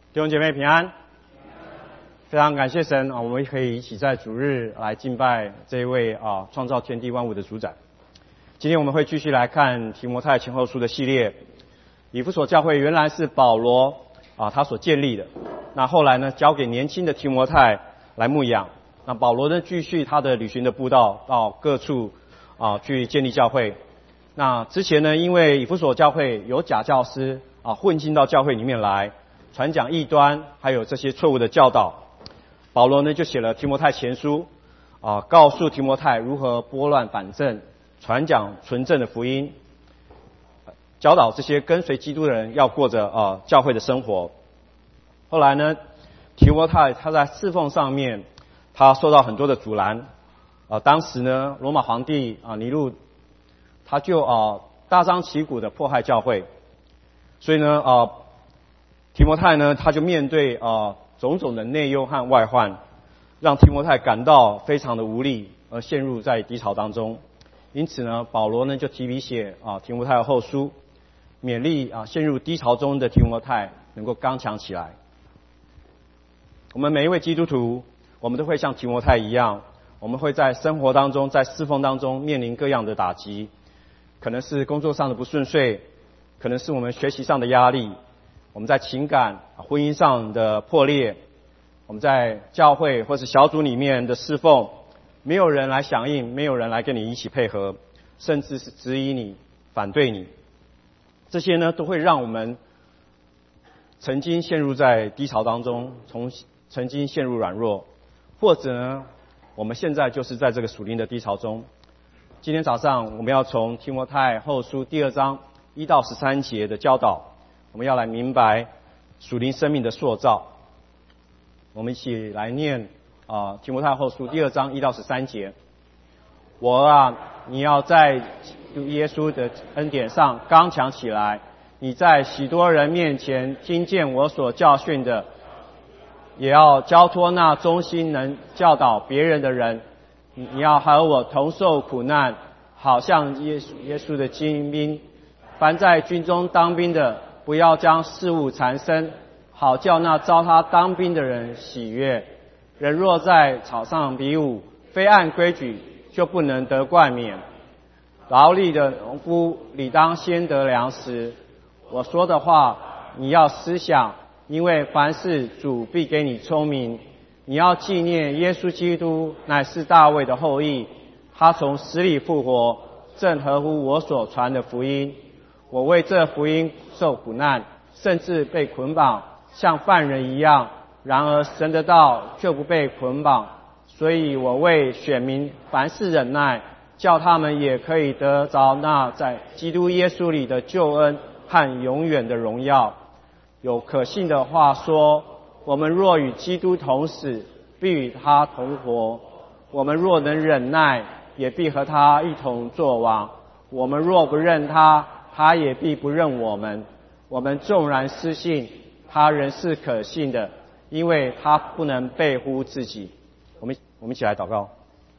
弟兄姐妹平安，非常感谢神啊，我们可以一起在主日来敬拜这一位创造天地万物的主宰。今天我们会继续来看提摩太前后书的系列。以弗所教会原来是保罗他所建立的，那后来呢交给年轻的提摩太来牧养。那保罗呢继续他的旅行的布道，到各处去建立教会。那之前呢，因为以弗所教会有假教师混进到教会里面来，传讲异端，还有这些错误的教导，保罗呢就写了提摩太前书告诉提摩太如何拨乱反正，传讲纯正的福音，教导这些跟随基督的人要过着教会的生活。后来呢，提摩太他在侍奉上面他受到很多的阻拦当时呢罗马皇帝尼禄他就大张旗鼓的迫害教会，所以呢提摩太呢他就面对种种的内忧和外患，让提摩太感到非常的无力，而陷入在低潮当中。因此呢，保罗呢就提笔写提摩太的后书，勉励陷入低潮中的提摩太能够刚强起来。我们每一位基督徒，我们都会像提摩太一样，我们会在生活当中，在侍奉当中面临各样的打击，可能是工作上的不顺遂，可能是我们学习上的压力，我们在情感、婚姻上的破裂，我们在教会或是小组里面的侍奉，没有人来响应，没有人来跟你一起配合，甚至是质疑你、反对你。这些呢，都会让我们曾经陷入在低潮当中，曾经陷入软弱，或者呢，我们现在就是在这个属灵的低潮中。今天早上我们要从提摩太后书第2章1到13节的教导，我们要来明白属灵生命的塑造。我们一起来念提摩太后书第2章1到13节。我你要在耶稣的恩典上刚强起来，你在许多人面前听见我所教训的，也要交托那忠心能教导别人的人。你要和我同受苦难，好像耶稣的精兵。凡在军中当兵的，不要将事物缠身，好叫那招他当兵的人喜悦。人若在草上比武，非按规矩，就不能得冠冕。劳力的农夫理当先得粮食。我说的话，你要思想，因为凡事主必给你聪明。你要纪念耶稣基督乃是大卫的后裔，他从死里复活，正合乎我所传的福音。我为这福音受苦难，甚至被捆绑，像犯人一样。然而神的道却不被捆绑，所以我为选民凡事忍耐，叫他们也可以得着那在基督耶稣里的救恩和永远的荣耀。有可信的话说，我们若与基督同死，必与他同活；我们若能忍耐，也必和他一同作王；我们若不认他，他也必不认我们。我们纵然失信，他仍是可信的，因为他不能背乎自己。我们一起来祷告。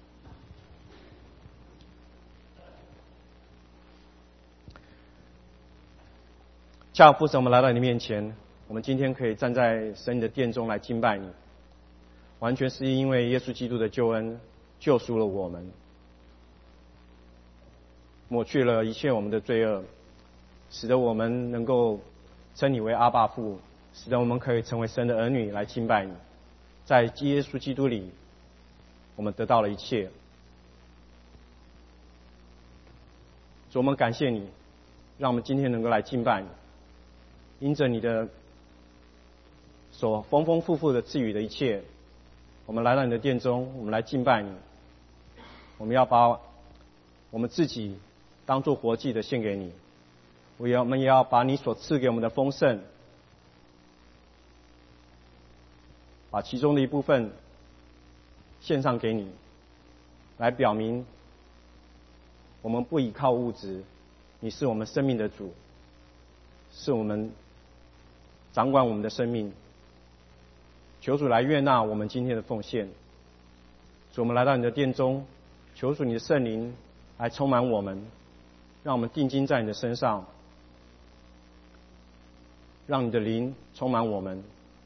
亲父神，我们来到你面前，我们今天可以站在神你的殿中来敬拜你，完全是因为耶稣基督的救恩救赎了我们，抹去了一切我们的罪恶，使得我们能够称你为阿爸父，使得我们可以成为神的儿女来敬拜你。在耶稣基督里，我们得到了一切。主，我们感谢你，让我们今天能够来敬拜你。因着你的所丰丰富富的赐予的一切，我们来到你的殿中，我们来敬拜你。我们要把我们自己当作活祭的献给你，我们也要把你所赐给我们的丰盛，把其中的一部分献上给你，来表明我们不依靠物质，你是我们生命的主，是我们掌管我们的生命。求主来悦纳我们今天的奉献。主，我们来到你的殿中，求主你的圣灵来充满我们，让我们定睛在你的身上，让你的灵充满我们，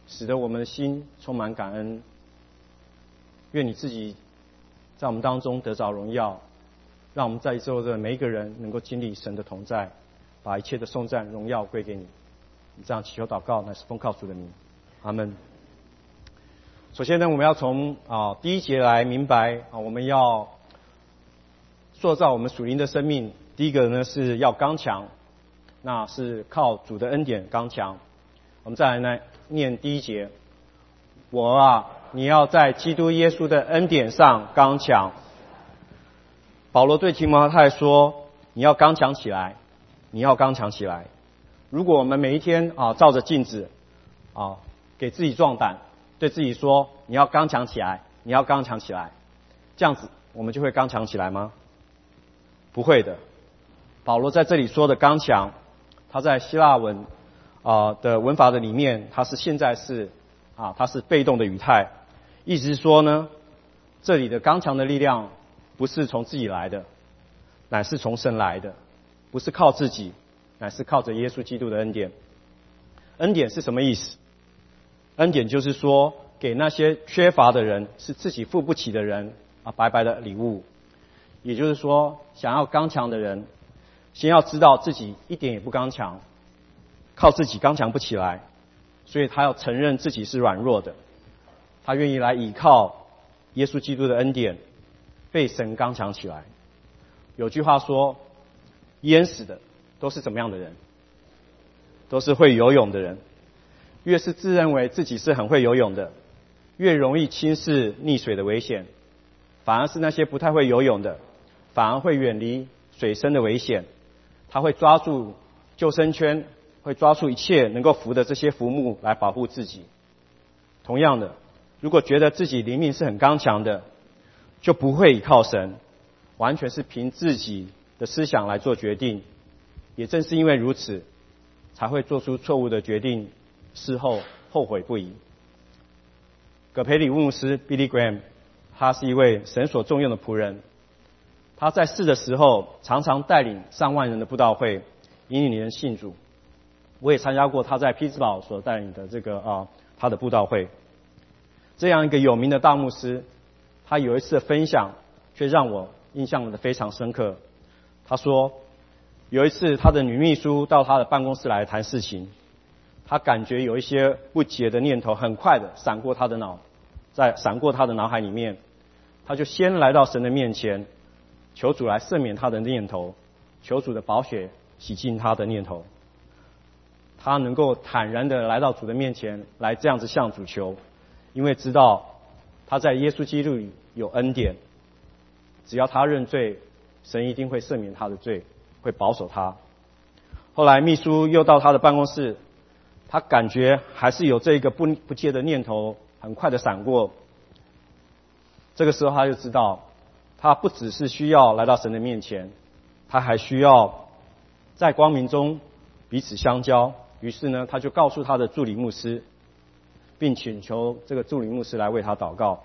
使得我们的心充满感恩。愿你自己在我们当中得着荣耀，让我们在座的每一个人能够经历神的同在，把一切的颂赞荣耀归给你。这样祈求祷告乃是奉靠主的名，阿们。首先呢，我们要从第一节来明白我们要塑造我们属灵的生命。第一个呢是要刚强，那是靠主的恩典刚强。我们再来念第一节，你要在基督耶稣的恩典上刚强。保罗对提摩太说，你要刚强起来，你要刚强起来。如果我们每一天照着镜子给自己壮胆，对自己说你要刚强起来，你要刚强起来，这样子我们就会刚强起来吗？不会的。保罗在这里说的刚强，他在希腊文的文法的里面，它是现在式它是被动的语态，意思是说呢，这里的刚强的力量不是从自己来的，乃是从神来的，不是靠自己，乃是靠着耶稣基督的恩典。恩典是什么意思？恩典就是说，给那些缺乏的人，是自己付不起的人白白的礼物。也就是说，想要刚强的人，先要知道自己一点也不刚强，靠自己刚强不起来，所以他要承认自己是软弱的，他愿意来倚靠耶稣基督的恩典，被神刚强起来。有句话说，淹死的都是怎么样的人？都是会游泳的人。越是自认为自己是很会游泳的，越容易轻视溺水的危险，反而是那些不太会游泳的，反而会远离水深的危险。他会抓住救生圈，会抓住一切能够浮的这些浮木来保护自己。同样的，如果觉得自己灵命是很刚强的，就不会倚靠神，完全是凭自己的思想来做决定。也正是因为如此，才会做出错误的决定，事后后悔不已。葛培理牧师 Billy Graham， 他是一位神所重用的仆人。他在世的时候，常常带领上万人的布道会，引领人信主。我也参加过他在匹兹堡所带领的他的布道会。这样一个有名的大牧师，他有一次的分享却让我印象的非常深刻。他说，有一次他的女秘书到他的办公室来谈事情，他感觉有一些不洁的念头很快的闪过他的脑海里面，他就先来到神的面前，求主来赦免他的念头，求主的宝血洗净他的念头。他能够坦然的来到主的面前，来这样子向主求，因为知道他在耶稣基督里有恩典，只要他认罪，神一定会赦免他的罪，会保守他。后来秘书又到他的办公室，他感觉还是有这个不洁的念头很快的闪过。这个时候他就知道，他不只是需要来到神的面前，他还需要在光明中彼此相交。于是呢，他就告诉他的助理牧师，并请求这个助理牧师来为他祷告。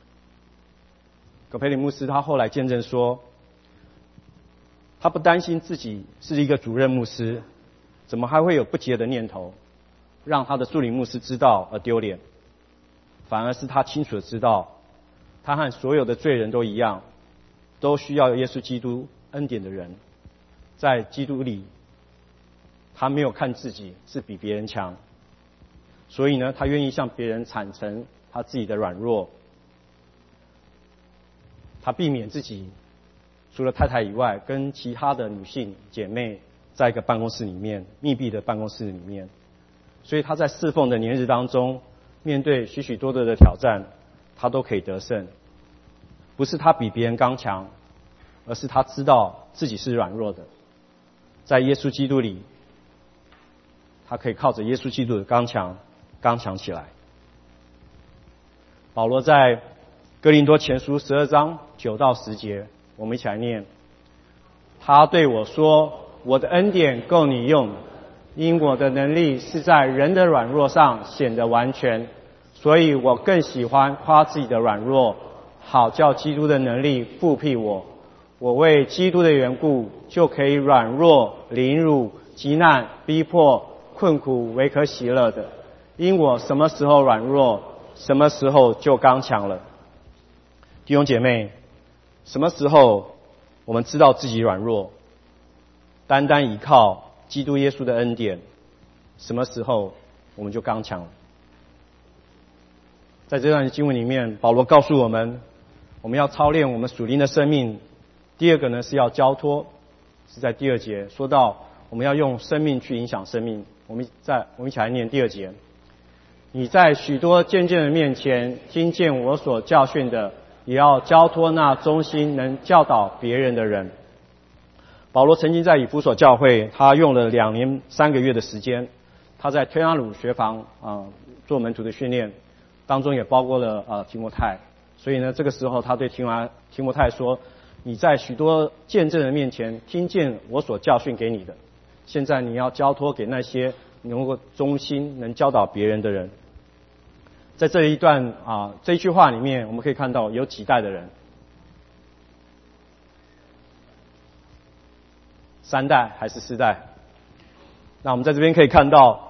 葛培理牧师他后来见证说，他不担心自己是一个主任牧师，怎么还会有不洁的念头，让他的助理牧师知道而丢脸，反而是他清楚的知道，他和所有的罪人都一样，都需要耶稣基督恩典的人。在基督里，他没有看自己是比别人强，所以呢，他愿意向别人坦诚他自己的软弱。他避免自己除了太太以外，跟其他的女性姐妹在一个办公室里面，密闭的办公室里面。所以他在侍奉的年日当中，面对许许多多的挑战，他都可以得胜。不是他比别人刚强，而是他知道自己是软弱的。在耶稣基督里，他可以靠着耶稣基督的刚强起来。保罗在哥林多前书12章9到10节，我们一起来念。他对我说，我的恩典够你用，因我的能力是在人的软弱上显得完全，所以我更喜欢夸自己的软弱，好叫基督的能力复辟我。我为基督的缘故，就可以软弱、凌辱、急难、逼迫、困苦为可喜乐的， 因我什么时候软弱，什么时候就刚强了。弟兄姐妹，什么时候我们知道自己软弱，单单依靠基督耶稣的恩典，什么时候我们就刚强了？在这段经文里面，保罗告诉我们，我们要操练我们属灵的生命。第二个呢，是要交托，是在第2节说到我们要用生命去影响生命。我们一起来念第2节。你在许多见证人面前听见我所教训的，也要交托那忠心能教导别人的人。保罗曾经在以弗所教会，他用了2年3个月的时间，他在推拿鲁学房做门徒的训练，当中也包括了提摩太。所以呢，这个时候他对提摩太说，你在许多见证人面前听见我所教训给你的，现在你要交托给那些能够忠心能教导别人的人。在这一段这一句话里面，我们可以看到有几代的人，3代还是4代？那我们在这边可以看到，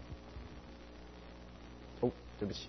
对不起，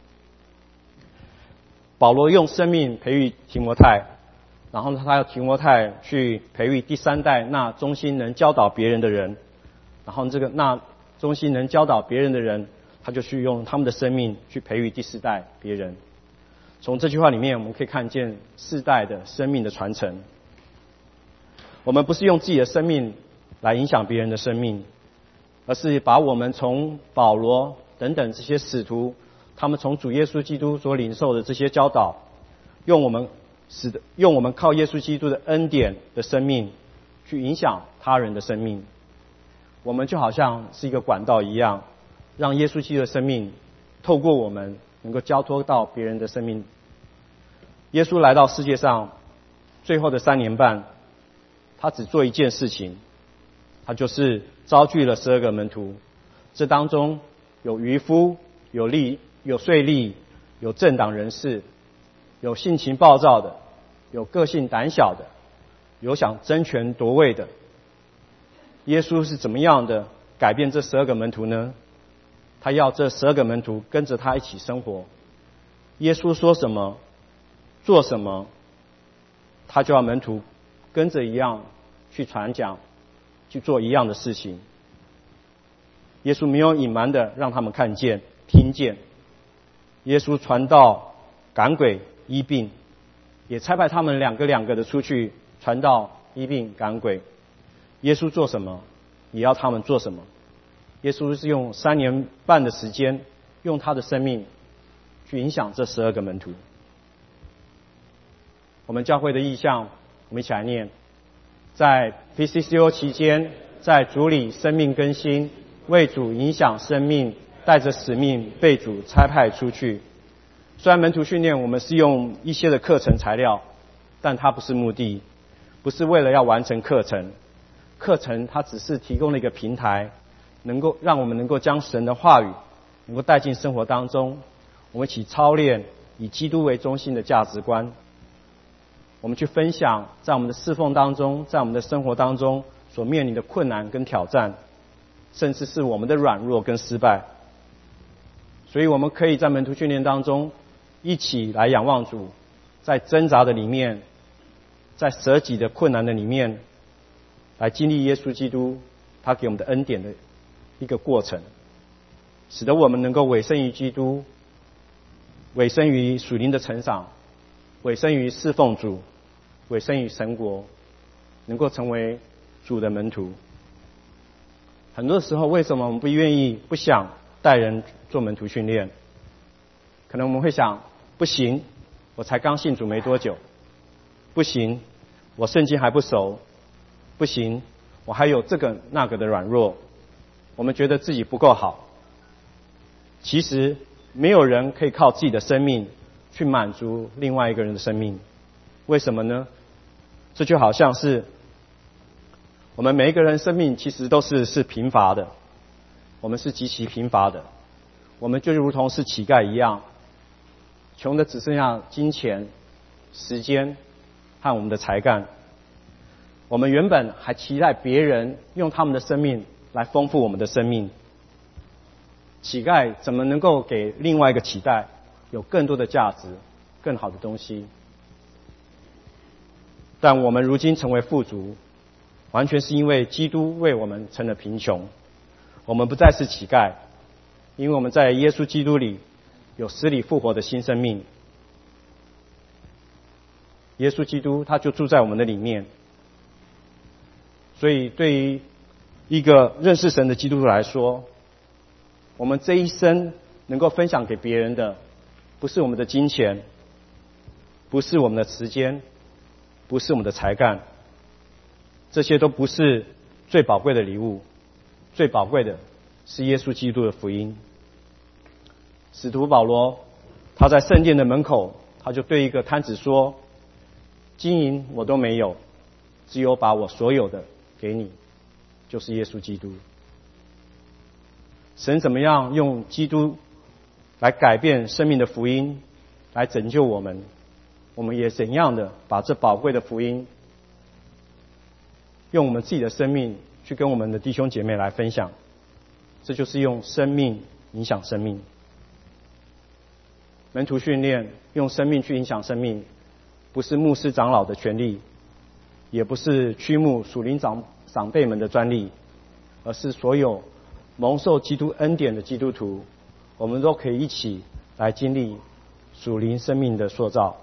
保罗用生命培育提摩太，然后他要提摩太去培育第3代那忠心能教导别人的人，然后那忠心能教导别人的人，他就去用他们的生命去培育第4代别人。从这句话里面，我们可以看见4代的生命的传承。我们不是用自己的生命来影响别人的生命，而是把我们从保罗等等这些使徒，他们从主耶稣基督所领受的这些教导，用我们靠耶稣基督的恩典的生命去影响他人的生命。我们就好像是一个管道一样，让耶稣基督的生命透过我们能够交托到别人的生命。耶稣来到世界上最后的3年半，他只做一件事情，他就是召聚了12个门徒。这当中有渔夫，有税吏，有政党人士，有性情暴躁的，有个性胆小的，有想争权夺位的。耶稣是怎么样的改变这12个门徒呢？他要这12个门徒跟着他一起生活。耶稣说什么，做什么，他就要门徒跟着一样去传讲，去做一样的事情。耶稣没有隐瞒的让他们看见、听见。耶稣传道、赶鬼、医病，也差派他们两个的出去传道、医病、赶鬼。耶稣做什么，也要他们做什么。耶稣是用3年半的时间，用他的生命去影响这12个门徒。我们教会的意向，我们一起来念：在 PCCO 期间，在主里生命更新，为主影响生命，带着使命被主差派出去。虽然门徒训练我们是用一些的课程材料，但它不是目的，不是为了要完成课程。课程它只是提供了一个平台，能够让我们能够将神的话语能够带进生活当中，我们一起操练以基督为中心的价值观。我们去分享在我们的侍奉当中，在我们的生活当中所面临的困难跟挑战，甚至是我们的软弱跟失败。所以我们可以在门徒训练当中一起来仰望主，在挣扎的里面，在舍己的困难的里面，来经历耶稣基督他给我们的恩典的一个过程，使得我们能够委身于基督，委身于属灵的成长，委身于侍奉主，委身于神国，能够成为主的门徒。很多时候为什么我们不想带人做门徒训练？可能我们会想，不行，我才刚信主没多久，不行，我圣经还不熟，不行，我还有这个那个的软弱，我们觉得自己不够好。其实没有人可以靠自己的生命去满足另外一个人的生命。为什么呢？这就好像是我们每一个人生命其实都是贫乏的，我们是极其贫乏的，我们就如同是乞丐一样，穷的只剩下金钱、时间和我们的才干。我们原本还期待别人用他们的生命来丰富我们的生命， 乞丐怎么能够给另外一个乞丐有更多的价值、更好的东西？但我们如今成为富足，完全是因为基督为我们成了贫穷。我们不再是乞丐，因为我们在耶稣基督里有死里复活的新生命。耶稣基督他就住在我们的里面，所以对于一个认识神的基督徒来说，我们这一生能够分享给别人的，不是我们的金钱，不是我们的时间，不是我们的才干，这些都不是最宝贵的礼物，最宝贵的是耶稣基督的福音。使徒保罗他在圣殿的门口，他就对一个摊子说：金银我都没有，只有把我所有的给你，就是耶稣基督。神怎么样用基督来改变生命的福音，来拯救我们，我们也怎样的把这宝贵的福音，用我们自己的生命去跟我们的弟兄姐妹来分享。这就是用生命影响生命。门徒训练，用生命去影响生命，不是牧师长老的权利，也不是驱牧属灵长辈们的专利，而是所有蒙受基督恩典的基督徒，我们都可以一起来经历属灵生命的塑造。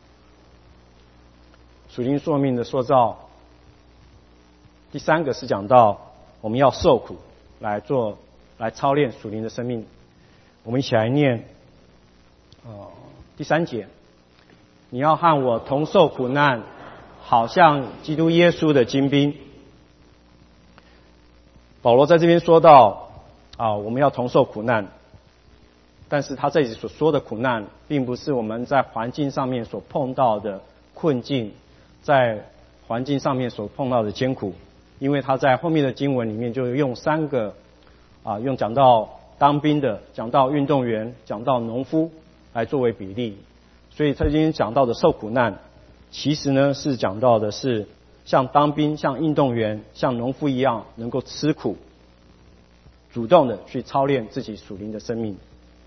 属灵生命的塑造，第三个是讲到我们要受苦来操练属灵的生命。我们一起来念第3节，你要和我同受苦难，好像基督耶稣的精兵。保罗在这边说到我们要同受苦难，但是他这里所说的苦难，并不是我们在环境上面所碰到的困境，在环境上面所碰到的艰苦，因为他在后面的经文里面就用3个用讲到当兵的，讲到运动员，讲到农夫来作为比例。所以他今天讲到的受苦难，其实呢是讲到的是像当兵、像运动员、像农夫一样，能够吃苦，主动的去操练自己属灵的生命。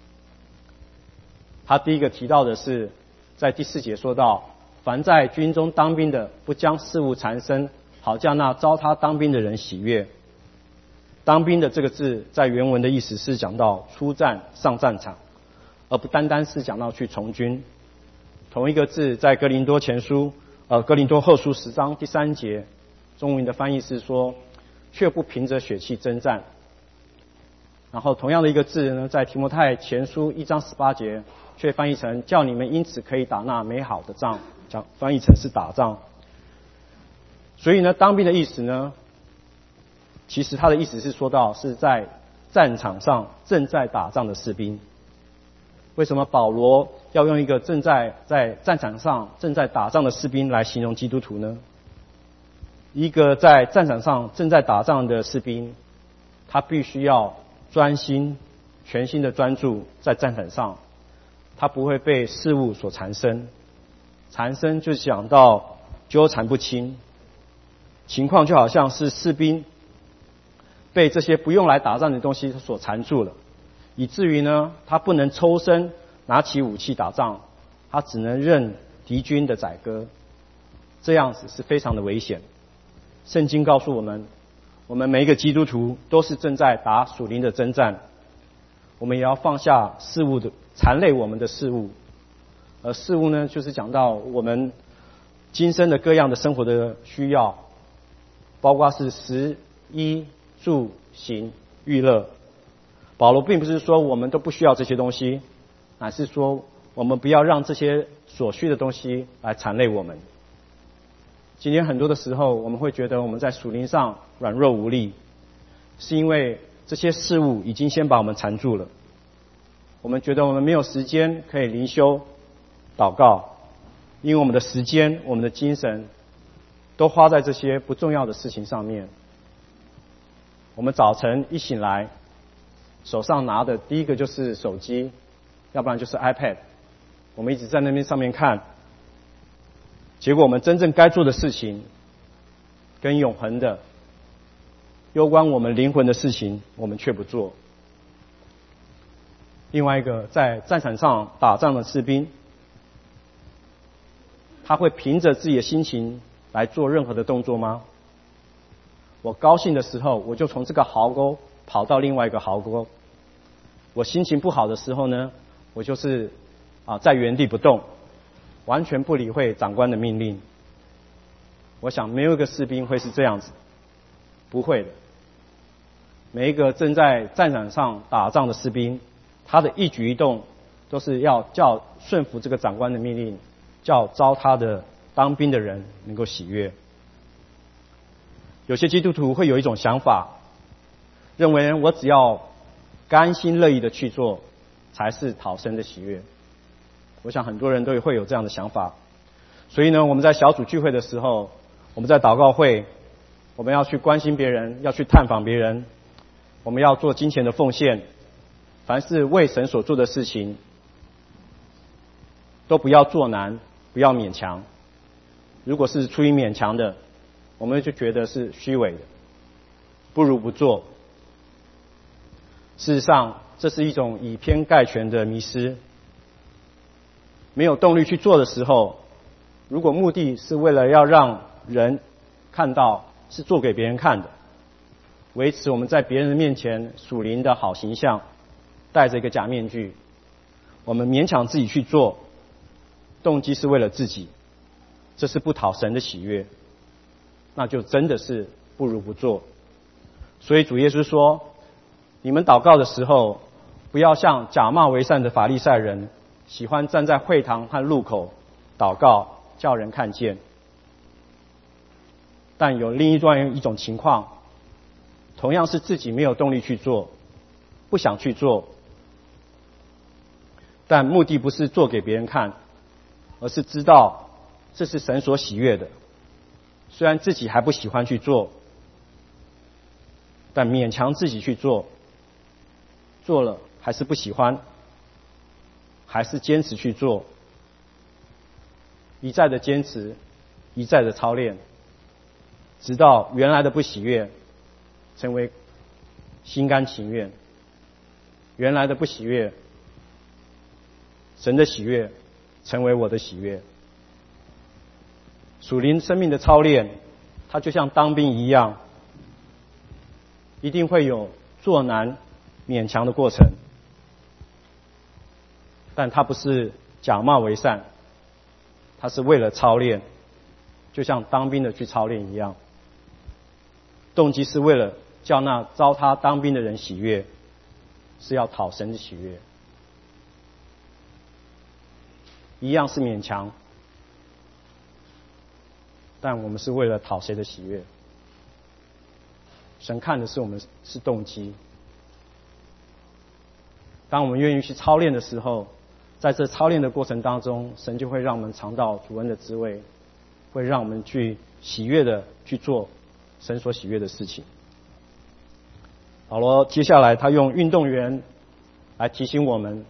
他第一个提到的是在第4节说到，凡在军中当兵的，不将事物缠身，好叫那招他当兵的人喜悦。当兵的这个字在原文的意思是讲到出战上战场，而不单单是讲到去从军。同一个字在哥林多后书10章第3节，中文的翻译是说，却不凭着血气征战。然后同样的一个字呢，在提摩太前书1章18节，却翻译成叫你们因此可以打那美好的仗，翻译成是打仗。所以呢，当兵的意思呢，其实他的意思是说到是在战场上正在打仗的士兵。为什么保罗要用一个在战场上正在打仗的士兵来形容基督徒呢？一个在战场上正在打仗的士兵，他必须要专心、全心的专注在战场上，他不会被事物所缠身。缠身就讲到纠缠不清，情况就好像是士兵被这些不用来打仗的东西所缠住了，以至于呢，他不能抽身拿起武器打仗，他只能任敌军的宰割，这样子是非常的危险。圣经告诉我们，我们每一个基督徒都是正在打属灵的征战，我们也要放下事物的缠累我们的事物，而事物呢，就是讲到我们今生的各样的生活的需要，包括是食衣住行娱乐。保罗并不是说我们都不需要这些东西，乃是说我们不要让这些所需的东西来缠累我们。今天很多的时候，我们会觉得我们在属灵上软弱无力，是因为这些事物已经先把我们缠住了。我们觉得我们没有时间可以灵修、祷告，因为我们的时间、我们的精神都花在这些不重要的事情上面。我们早晨一醒来，手上拿的第一个就是手机，要不然就是 iPad， 我们一直在那边上面看，结果我们真正该做的事情跟永恒的攸关我们灵魂的事情我们却不做。 另外一个在战场上打仗的士兵，他会凭着自己的心情来做任何的动作吗？我高兴的时候，我就从这个壕沟跑到另外一个壕沟；我心情不好的时候呢，我就是在原地不动，完全不理会长官的命令。我想没有一个士兵会是这样子，不会的。每一个正在战场上打仗的士兵，他的一举一动都是要叫顺服这个长官的命令，叫招他的当兵的人能够喜悦。有些基督徒会有一种想法，认为我只要甘心乐意的去做，才是讨神的喜悦。我想很多人都会有这样的想法。所以呢，我们在小组聚会的时候，我们在祷告会，我们要去关心别人，要去探访别人，我们要做金钱的奉献，凡是为神所做的事情，都不要做难，不要勉强。如果是出于勉强的，我们就觉得是虚伪的，不如不做。事实上，这是一种以偏概全的迷失。没有动力去做的时候，如果目的是为了要让人看到，是做给别人看的，维持我们在别人面前属灵的好形象，戴着一个假面具，我们勉强自己去做，动机是为了自己，这是不讨神的喜悦，那就真的是不如不做。所以主耶稣说，你们祷告的时候，不要像假冒为善的法利赛人，喜欢站在会堂和路口祷告，叫人看见。但有另一种情况，同样是自己没有动力去做，不想去做，但目的不是做给别人看，而是知道这是神所喜悦的。虽然自己还不喜欢去做，但勉强自己去做，做了还是不喜欢，还是坚持去做，一再的坚持，一再的操练，直到原来的不喜悦成为心甘情愿，原来的不喜悦，神的喜悦成为我的喜悦。属灵生命的操练，它就像当兵一样，一定会有做难勉强的过程，但它不是假冒为善，它是为了操练，就像当兵的去操练一样，动机是为了叫那招他当兵的人喜悦，是要讨神的喜悦。一样是勉强，但我们是为了讨谁的喜悦？神看的是我们是动机。当我们愿意去操练的时候，在这操练的过程当中，神就会让我们尝到主恩的滋味，会让我们去喜悦的去做神所喜悦的事情。保罗接下来他用运动员来提醒我们，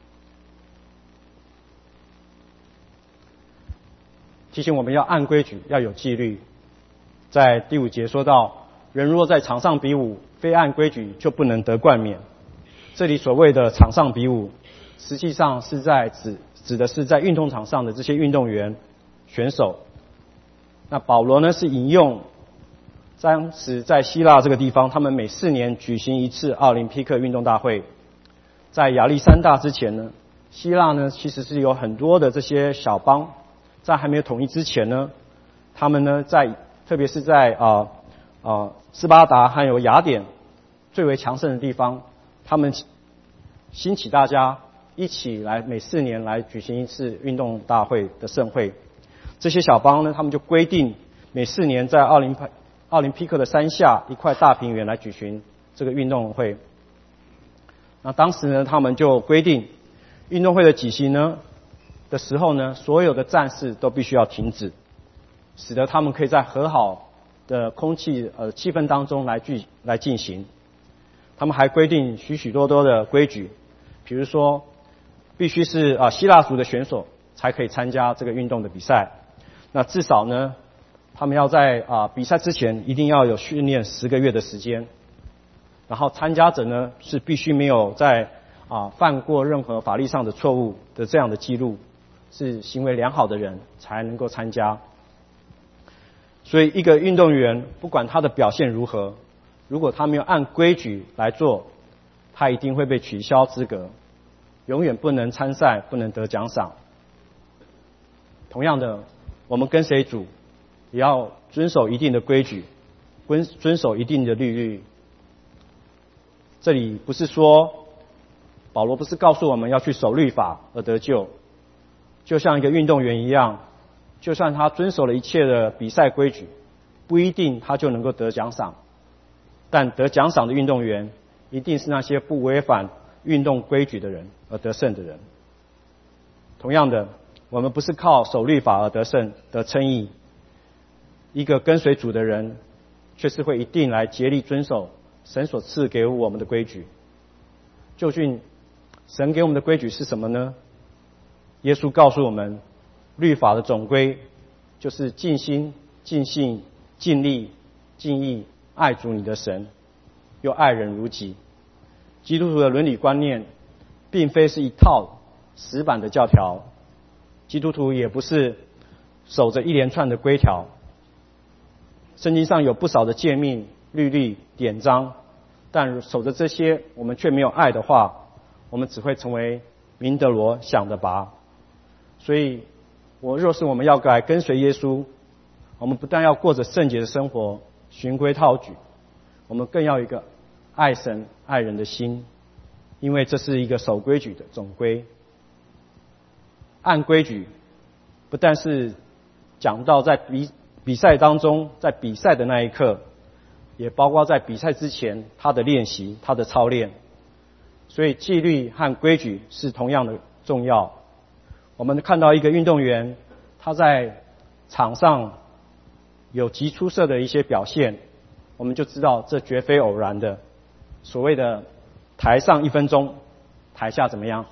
要按规矩，要有纪律。在第5节说到，人若在场上比武，非按规矩就不能得冠冕。这里所谓的场上比武，实际上是指的是在运动场上的这些运动员选手。那保罗呢是引用当时在希腊这个地方，他们每4年举行一次奥林匹克运动大会。在亚历山大之前呢，希腊呢其实是有很多的这些小邦，在还没有统一之前呢，他们呢特别是在斯巴达还有雅典最为强盛的地方，他们兴起大家一起来每4年来举行一次运动大会的盛会。这些小邦呢，他们就规定每4年在奥林匹克的山下一块大平原来举行这个运动会。那当时呢，他们就规定运动会的举行呢的时候呢，所有的战事都必须要停止，使得他们可以在和好的气氛当中来进行。他们还规定许多的规矩，比如说必须是希腊族的选手才可以参加这个运动的比赛。那至少呢，他们要在比赛之前一定要有训练10个月的时间。然后参加者呢是必须没有在犯过任何法律上的错误的这样的记录，是行为良好的人才能够参加。所以一个运动员不管他的表现如何，如果他没有按规矩来做，他一定会被取消资格，永远不能参赛，不能得奖赏。同样的，我们跟随主也要遵守一定的规矩，遵守一定的律律。这里不是说保罗不是告诉我们要去守律法而得救，就像一个运动员一样，就算他遵守了一切的比赛规矩，不一定他就能够得奖赏，但得奖赏的运动员一定是那些不违反运动规矩的人而得胜的人。同样的，我们不是靠守律法而得胜得称义，一个跟随主的人却是会一定来竭力遵守神所赐给我们的规矩。究竟神给我们的规矩是什么呢？耶稣告诉我们，律法的总规就是尽心、尽性、尽力、尽意爱主你的神，又爱人如己。基督徒的伦理观念并非是一套死板的教条，基督徒也不是守着一连串的规条。圣经上有不少的诫命、律例、典章，但守着这些我们却没有爱的话，我们只会成为明德罗想的拔。所以若是我们要来跟随耶稣，我们不但要过着圣洁的生活，循规蹈矩，我们更要有一个爱神爱人的心，因为这是一个守规矩的总规。按规矩不但是讲到在比赛当中，在比赛的那一刻，也包括在比赛之前他的练习，他的操练。所以纪律和规矩是同样的重要。我们看到一个运动员，他在场上有极出色的一些表现，我们就知道这绝非偶然的。所谓的台上1分钟，台下怎么样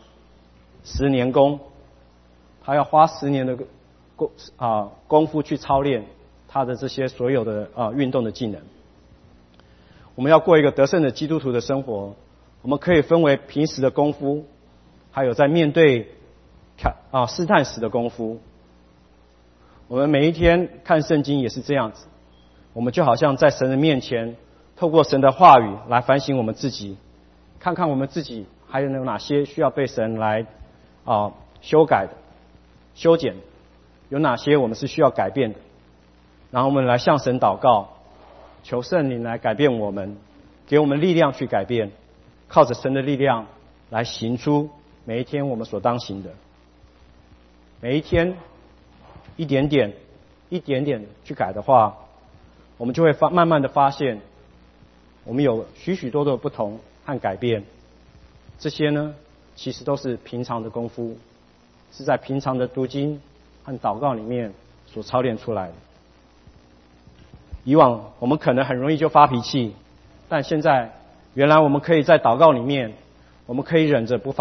？10年功，他要花10年的功夫去操练他的这些所有的运动的技能。我们要过一个得胜的基督徒的生活，我们可以分为平时的功夫，还有在面对试探时的功夫。我们每一天看圣经也是这样子，我们就好像在神的面前，透过神的话语来反省我们自己，看看我们自己还有哪些需要被神来修改的、修剪，有哪些我们是需要改变的。然后我们来向神祷告，求圣灵来改变我们，给我们力量去改变，靠着神的力量来行出每一天我们所当行的。每一天一点点去改的话，我们就会慢慢的发现，我们有许许多多的不同和改变。这些呢，其实都是平常的功夫，是在平常的读经和祷告里面所操练出来的。以往我们可能很容易就发脾气，但现在原来我们可以在祷告里面，我们可以忍着不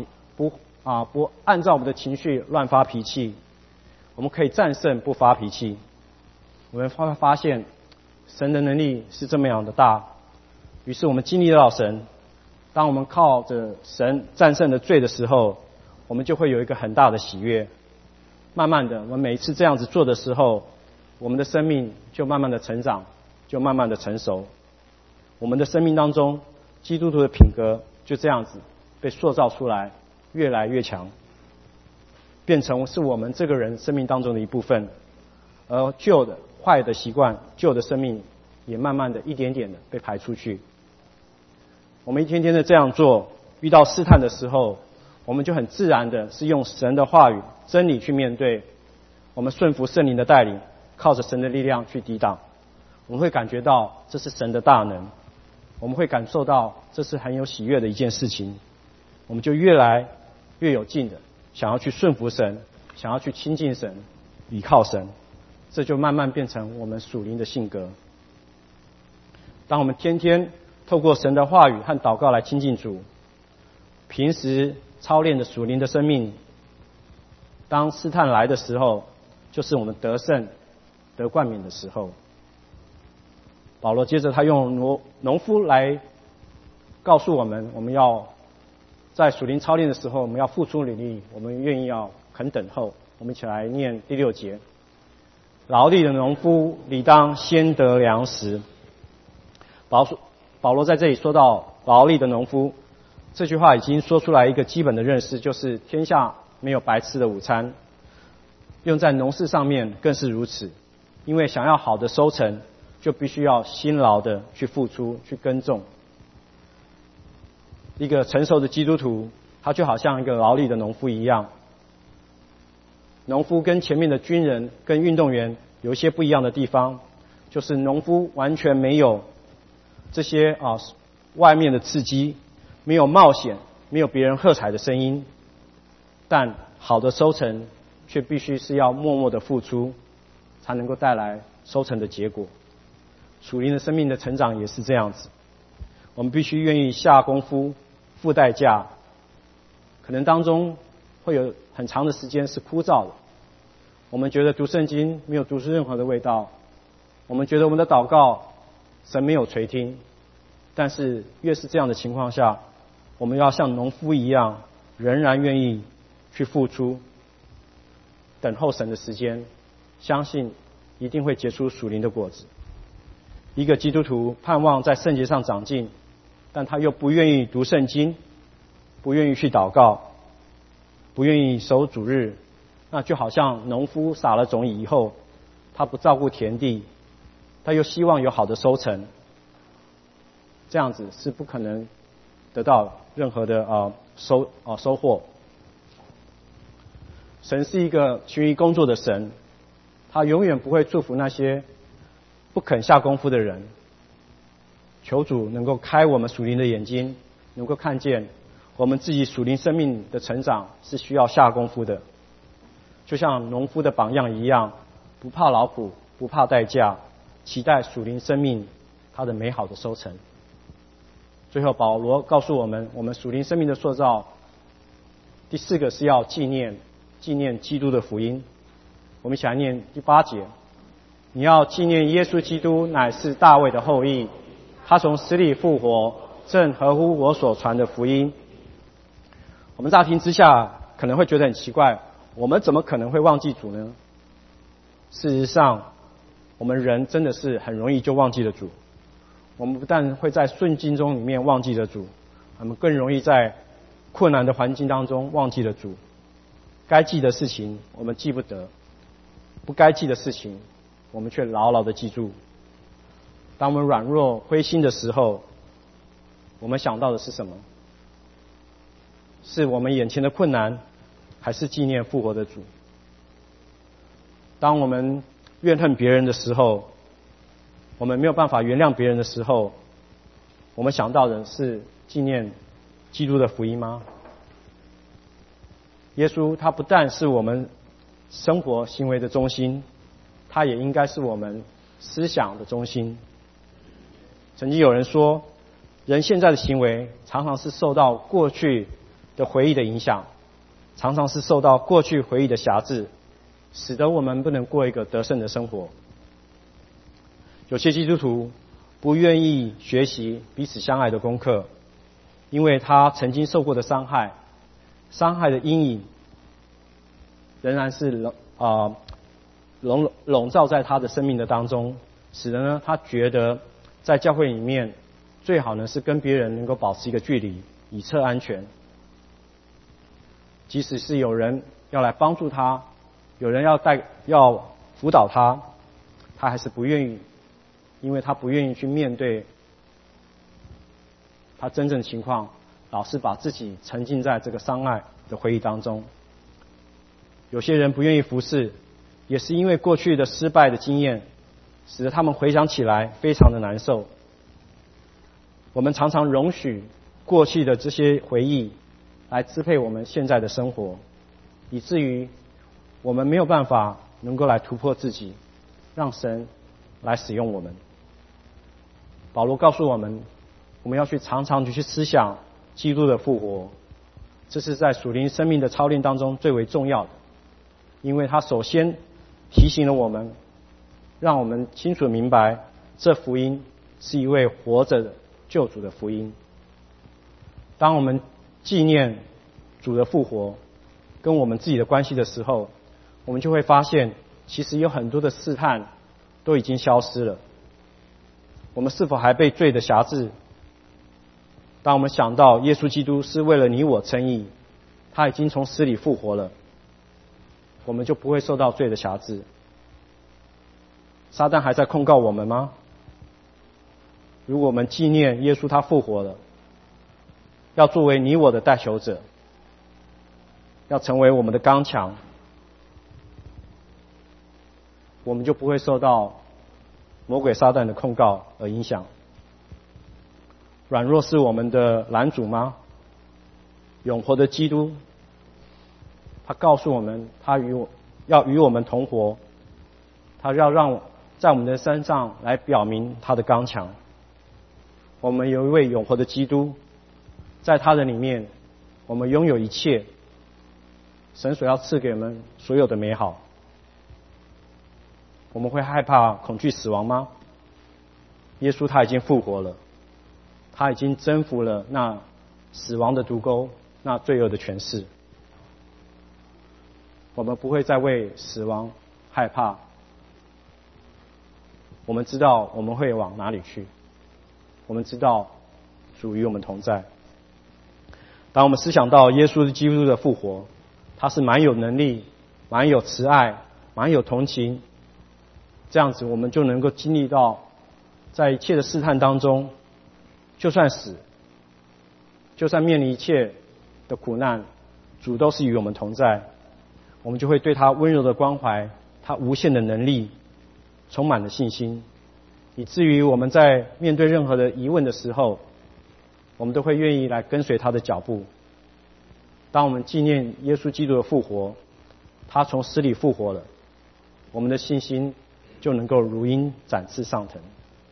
按照我们的情绪乱发脾气，我们可以战胜不发脾气。我们会发现神的能力是这么样的大，于是我们经历到神。当我们靠着神战胜了罪的时候，我们就会有一个很大的喜悦。慢慢的，我们每一次这样子做的时候，我们的生命就慢慢的成长，就慢慢的成熟。我们的生命当中，基督徒的品格就这样子被塑造出来，越来越强，变成是我们这个人生命当中的一部分。而旧的坏的习惯、旧的生命也慢慢的一点点的被排出去。我们一天天的这样做，遇到试探的时候，我们就很自然的是用神的话语、真理去面对，我们顺服圣灵的带领，靠着神的力量去抵挡。我们会感觉到这是神的大能，我们会感受到这是很有喜悦的一件事情，我们就越来越有劲的想要去顺服神，想要去亲近神，倚靠神，这就慢慢变成我们属灵的性格。当我们天天透过神的话语和祷告来亲近主，平时操练的属灵的生命，当试探来的时候，就是我们得胜得冠冕的时候。保罗接着他用农夫来告诉我们，我们要在属灵操练的时候，我们要付出努力，我们愿意要肯等候。我们一起来念第6节：劳力的农夫理当先得粮食。保罗在这里说到劳力的农夫，这句话已经说出来一个基本的认识，就是天下没有白吃的午餐，用在农事上面更是如此。因为想要好的收成，就必须要辛劳的去付出、去耕种。一个成熟的基督徒，他就好像一个劳力的农夫一样。农夫跟前面的军人、跟运动员有一些不一样的地方，就是农夫完全没有这些外面的刺激，没有冒险，没有别人喝彩的声音，但好的收成却必须是要默默的付出，才能够带来收成的结果。属灵的生命的成长也是这样子，我们必须愿意下功夫、付代价，可能当中会有很长的时间是枯燥的。我们觉得读圣经没有读出任何的味道，我们觉得我们的祷告神没有垂听，但是越是这样的情况下，我们要像农夫一样，仍然愿意去付出，等候神的时间，相信一定会结出属灵的果子。一个基督徒盼望在圣洁上长进，但他又不愿意读圣经，不愿意去祷告，不愿意守主日，那就好像农夫撒了种以后，他不照顾田地，他又希望有好的收成，这样子是不可能得到任何的收获。神是一个勤于工作的神，他永远不会祝福那些不肯下功夫的人。求主能够开我们属灵的眼睛，能够看见我们自己属灵生命的成长是需要下功夫的，就像农夫的榜样一样，不怕劳苦，不怕代价，期待属灵生命它的美好的收成。最后保罗告诉我们，我们属灵生命的塑造，第4个是要纪念基督的福音。我们一起来念第8节：你要纪念耶稣基督乃是大卫的后裔，他从死里复活，正合乎我所传的福音。我们乍听之下可能会觉得很奇怪，我们怎么可能会忘记主呢？事实上，我们人真的是很容易就忘记了主。我们不但会在顺境中里面忘记了主，我们更容易在困难的环境当中忘记了主。该记的事情我们记不得，不该记的事情我们却牢牢的记住。当我们软弱灰心的时候，我们想到的是什么？是我们眼前的困难，还是纪念复活的主？当我们怨恨别人的时候，我们没有办法原谅别人的时候，我们想到的是纪念基督的福音吗？耶稣他不但是我们生活行为的中心，他也应该是我们思想的中心。曾经有人说，人现在的行为常常是受到过去的回忆的影响，常常是受到过去回忆的辖制，使得我们不能过一个得胜的生活。有些基督徒不愿意学习彼此相爱的功课，因为他曾经受过的伤害的阴影仍然是笼罩在他的生命的当中，使得呢他觉得在教会里面最好呢是跟别人能够保持一个距离，以测安全。即使是有人要来帮助他，有人要辅导他，他还是不愿意，因为他不愿意去面对他真正的情况，老是把自己沉浸在这个伤害的回忆当中。有些人不愿意服侍，也是因为过去的失败的经验，使得他们回想起来非常的难受。我们常常容许过去的这些回忆来支配我们现在的生活，以至于我们没有办法能够来突破自己，让神来使用我们。保罗告诉我们，我们要去常常去思想基督的复活，这是在属灵生命的操练当中最为重要的，因为他首先提醒了我们，让我们清楚明白这福音是一位活着的救主的福音。当我们纪念主的复活跟我们自己的关系的时候，我们就会发现，其实有很多的试探都已经消失了。我们是否还被罪的辖制？当我们想到耶稣基督是为了你我称义，他已经从死里复活了，我们就不会受到罪的辖制。撒旦还在控告我们吗？如果我们纪念耶稣他复活了，要作为你我的代求者，要成为我们的刚强，我们就不会受到魔鬼撒旦的控告而影响。软弱是我们的拦阻吗？永活的基督，他告诉我们，他要与我们同活，他要让在我们的身上来表明他的刚强。我们有一位永活的基督，在他的里面，我们拥有一切神所要赐给我们所有的美好。我们会害怕恐惧死亡吗？耶稣他已经复活了，他已经征服了那死亡的毒钩，那罪恶的权势。我们不会再为死亡害怕，我们知道我们会往哪里去，我们知道主与我们同在。当我们思想到耶稣基督的复活，他是蛮有能力，蛮有慈爱，蛮有同情，这样子我们就能够经历到在一切的试探当中，就算死，就算面临一切的苦难，主都是与我们同在。我们就会对他温柔的关怀，他无限的能力充满了信心，以至于我们在面对任何的疑问的时候，我们都会愿意来跟随他的脚步。当我们纪念耶稣基督的复活，他从死里复活了，我们的信心就能够如鹰展翅上腾。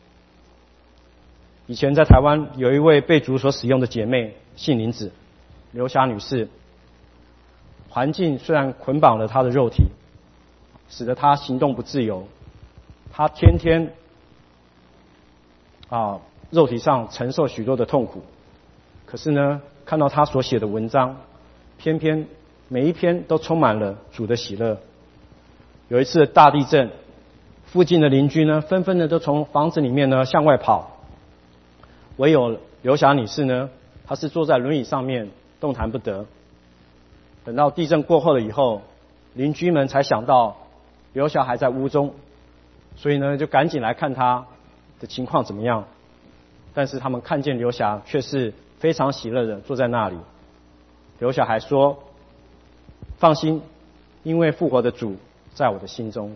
以前在台湾有一位被主所使用的姐妹，姓林子，刘霞女士。环境虽然捆绑了她的肉体，使得她行动不自由，她天天肉体上承受许多的痛苦。可是呢，看到她所写的文章，偏偏每一篇都充满了主的喜乐。有一次大地震，附近的邻居呢，纷纷的都从房子里面呢向外跑，唯有刘霞女士呢，她是坐在轮椅上面动弹不得。等到地震过后了以后，邻居们才想到刘霞还在屋中，所以呢就赶紧来看她的情况怎么样。但是他们看见刘霞却是非常喜乐的坐在那里。刘霞还说：“放心，因为复活的主在我的心中。”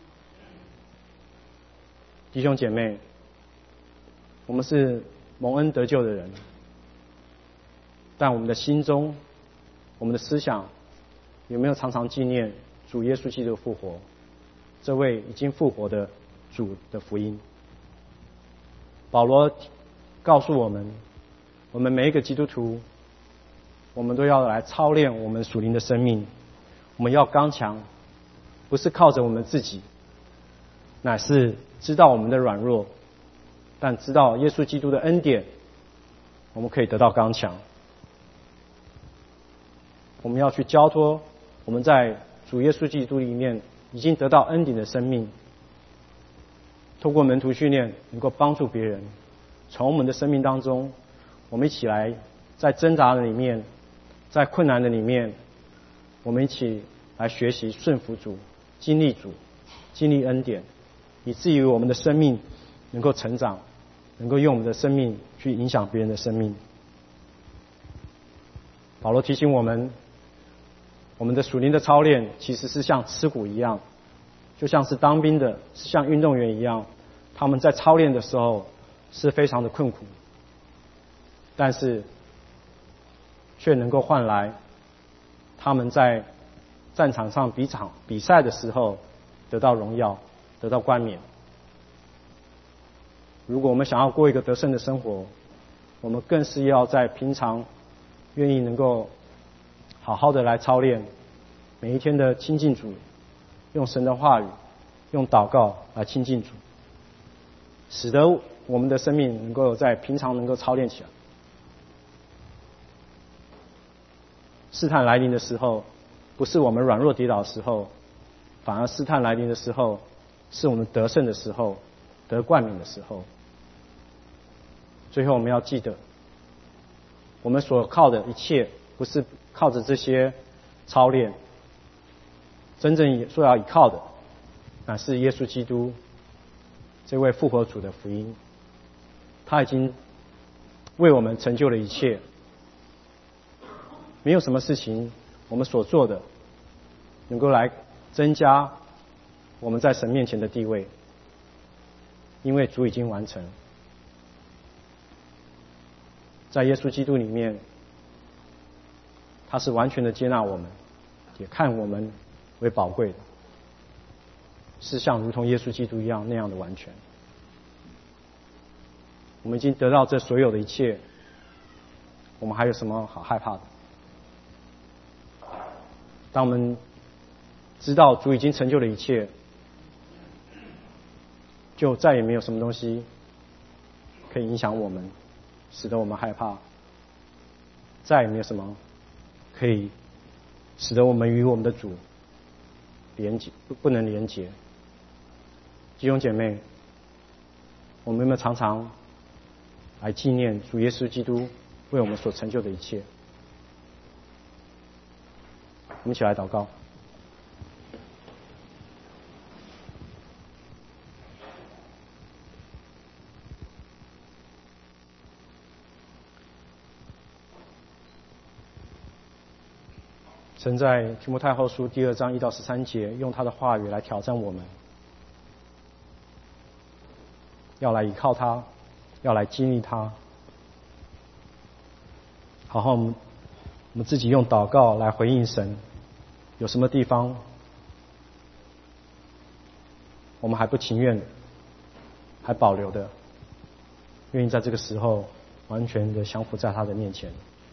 弟兄姐妹，我们是蒙恩得救的人，但我们的心中，我们的思想有没有常常纪念主耶稣基督的复活，这位已经复活的主的福音？保罗告诉我们，我们每一个基督徒，我们都要来操练我们属灵的生命。我们要刚强，不是靠着我们自己，乃是知道我们的软弱，但知道耶稣基督的恩典，我们可以得到刚强。我们要去交托我们在主耶稣基督里面已经得到恩典的生命，透过门徒训练能够帮助别人。从我们的生命当中，我们一起来在挣扎的里面，在困难的里面，我们一起来学习顺服主，经历主，经历恩典，以至于我们的生命能够成长，能够用我们的生命去影响别人的生命。保罗提醒我们，我们的属灵的操练其实是像吃苦一样，就像是当兵的，是像运动员一样，他们在操练的时候是非常的困苦，但是却能够换来他们在战场上比赛的时候得到荣耀，得到冠冕。如果我们想要过一个得胜的生活，我们更是要在平常愿意能够好好的来操练，每一天的亲近主，用神的话语，用祷告来亲近主，使得我们的生命能够在平常能够操练起来。 试探来临的时候，不是我们软弱跌倒的时候，反而试探来临的时候，是我们得胜的时候，得冠冕的时候。最后我们要记得，我们所靠的一切，不是靠着这些操练，真正所要依靠的，乃是耶稣基督这位复活主的福音。他已经为我们成就了一切，没有什么事情我们所做的能够来增加我们在神面前的地位，因为主已经完成。在耶稣基督里面，他是完全的接纳我们，也看我们为宝贵的，是像如同耶稣基督一样那样的完全。我们已经得到这所有的一切，我们还有什么好害怕的？当我们知道主已经成就了一切，就再也没有什么东西可以影响我们，使得我们害怕，再也没有什么可以使得我们与我们的主连结不能连结。弟兄姐妹，我们有没有常常来纪念主耶稣基督为我们所成就的一切？我们一起来祷告。神在提摩太后书第2章1到13节，用他的话语来挑战我们，要来依靠他，要来经历他，好好我们自己用祷告来回应神。有什么地方我们还不情愿，还保留的，愿意在这个时候完全的降服在他的面前，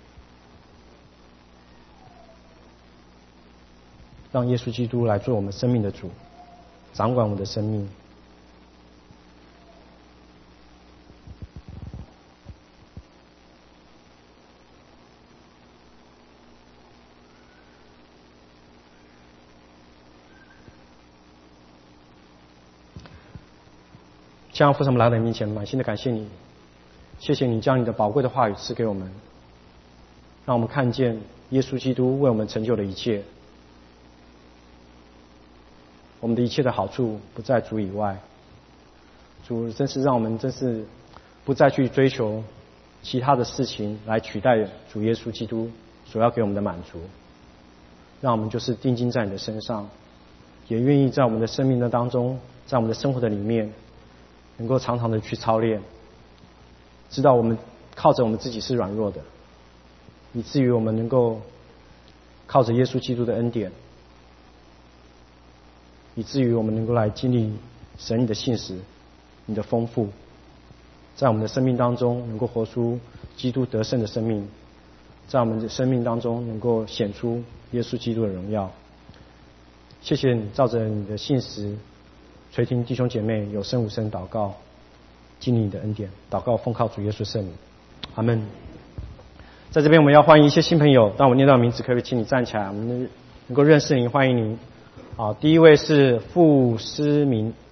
让耶稣基督来做我们生命的主，掌管我们的生命。将父神，我们来到你面前，满心的感谢你，谢谢你将你的宝贵的话语赐给我们，让我们看见耶稣基督为我们成就的一切。我们的一切的好处不在主以外，主真是让我们真是不再去追求其他的事情来取代主耶稣基督所要给我们的满足，让我们就是定睛在你的身上，也愿意在我们的生命的当中，在我们的生活的里面，能够常常的去操练，知道我们靠着我们自己是软弱的，以至于我们能够靠着耶稣基督的恩典，以至于我们能够来经历神你的信实，你的丰富，在我们的生命当中能够活出基督得胜的生命，在我们的生命当中能够显出耶稣基督的荣耀。谢谢你照着你的信实垂听弟兄姐妹有声无声祷告，经历你的恩典，祷告奉靠主耶稣圣名，阿们。在这边我们要欢迎一些新朋友，当我念到名字可不可以请你站起来，我们能够认识您，欢迎您。好，第一位是傅思明，